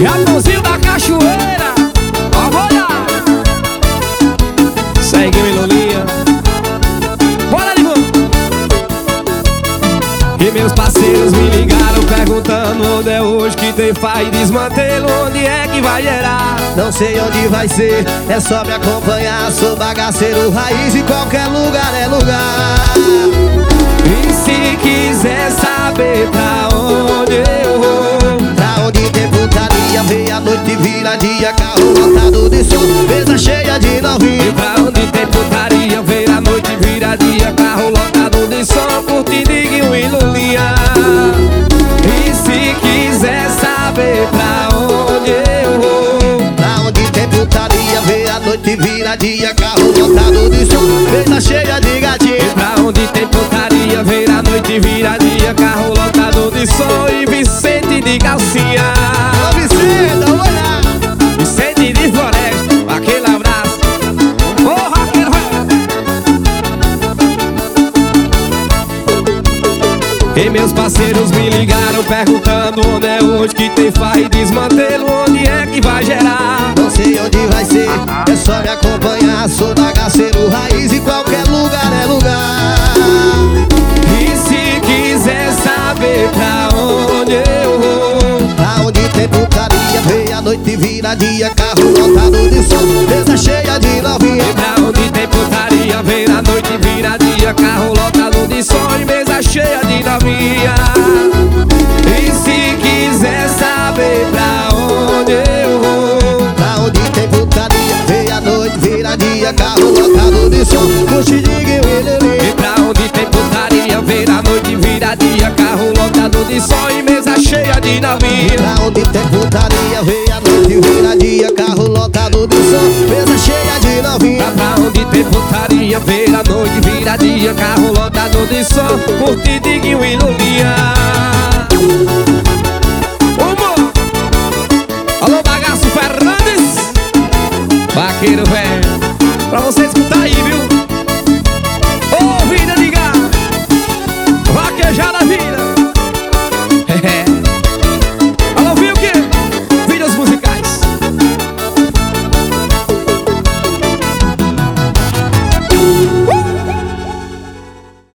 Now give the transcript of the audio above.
Japãozinho da Cachoeira, ó, vou lá. Segue o Lulinha. Bora, Limão. E meus parceiros me ligaram perguntando onde é hoje que tem faz desmantelo, onde é que vai gerar? Não sei onde vai ser, é só me acompanhar. Sou bagaceiro raiz e qualquer lugar é lugar. E se quiser saber pra onde eu vou, pra onde tem putaria, vem a noite vira dia, carro lotado de som, mesa cheia de e novinho. pra onde tem putaria, vem a noite vira dia, carro lotado de som, curtidinho e Lulinha. E se quiser saber pra onde eu vou, pra onde tem putaria, vem a noite vira dia, carro lotado de som, mesa cheia de e gatinho. pra onde tem putaria, vem a noite vira dia, carro lotado de som e Vicente de calcinha. Ô Vicente, olha! Vicente de Floresta, aquele abraço. Ô, roqueiro, e meus parceiros me ligaram perguntando onde é hoje que tem farra e desmantelo, onde é que vai gerar? Não sei onde vai ser, é só me acompanhar. Sou bagaceiro raiz e qualquer lugar é lugar. E se quiser saber pra onde eu vou, pra onde tem putaria, vem a noite vira dia, carro lotado de som, mesa cheia de novinha. e pra onde tem putaria, vem a noite vira dia, carro lotado de som e mesa cheia de novinha. E se quiser saber pra onde eu vou, pra onde tem putaria, vem a noite vira dia, carro lotado de som, curtidinho e Lulinha. e pra onde tem putaria, vem a noite vira dia, carro lotado de som e mesa cheia de novinha. Pra onde tem putaria, vem a noite vira dia, carro lotado de som, mesa cheia de novinha. Pra onde tem putaria, vem a noite vira dia, carro lotado de som, curtidinho e Lulinha. Humor! Alô, Bagaço Fernandes, vaqueiro velho, pra você escutar aí, viu?